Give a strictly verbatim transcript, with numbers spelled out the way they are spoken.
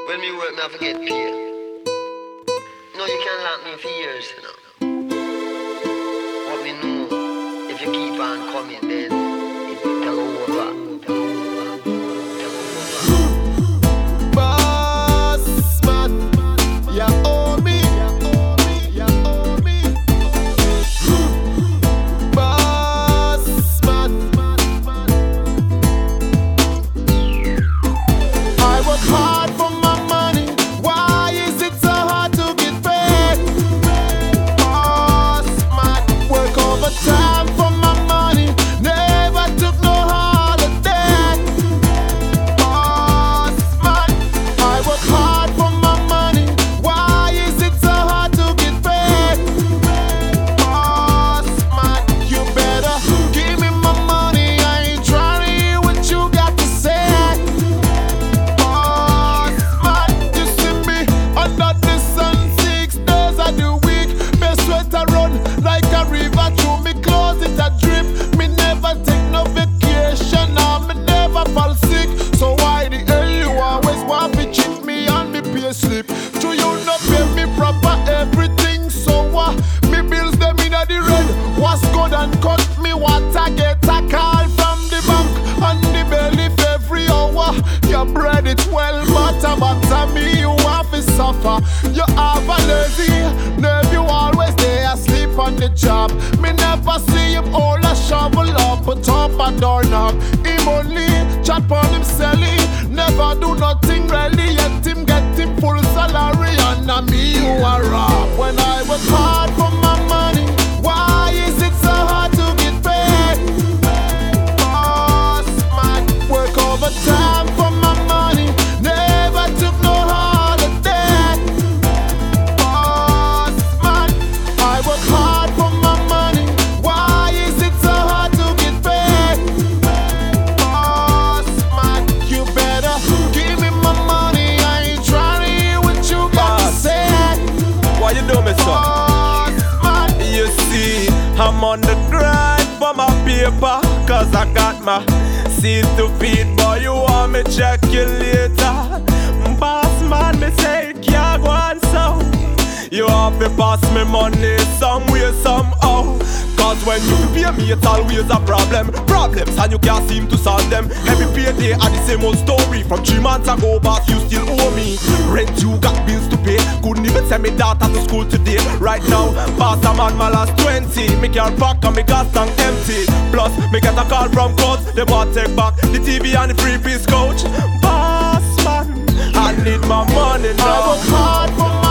When me work, me have to get paid. No, you can't lock me for years, you know. What me know, if you keep on coming, then it can go over. Boss man, you owe me, you owe me. Boss man, I work hard for my money. Why is it so hard to get paid? Boss man, work overtime for my money. Never took no holiday. Boss man, I work hard for my money. Why is it so hard to get paid? Boss man, you better give me my money. I ain't trying to hear what you got to say. Boss man, you see me under the sun six days of the week. Me sweat a run like a river through me clothes, it a drip. Me never take no vacation, or me never fall sick. So why the hell you always want to cheat me on me pay slip? Do you not pay me proper everything? So what? Me bills them in the red. What's good and cut me water? Get a call from the bank on the belly every hour. Your bread it well butter, butter me you have to suffer. You have a lazy nerve, you always there asleep on the job. Me never see him hold a shovel up, put up a doorknob. Him only chat on him selling, never do nothing really. Yet him get him full salary, and a me you are rob. When I work hard for my money, why is it so hard to get paid? Boss man, work overtime for my money. Never took no holiday. Boss man, I work hard for my money. Why is it so hard to get paid? Boss man, you better give me my money. I ain't trying to hear what you got to say. Why you do me so? Boss man, You see, I'm on the grind for my paper, cause I got my seeds to feed, but you want me check you later. Boss man, me say it can't go on so. You have to pass me money somewhere, somehow. Cause when you pay me, it's always a problem. Problems and you can't seem to solve them. Every payday are the same old story. From three months ago, boss, you still owe me rent, you got bills to pay. Couldn't even send me daughter to school today. Right now, boss, I'm on my last twenty. Me can't pack and me gas tank empty. Plus, me get a call from court. They want take back the T V and the free piece couch. Boss man, I need my money I now. work hard for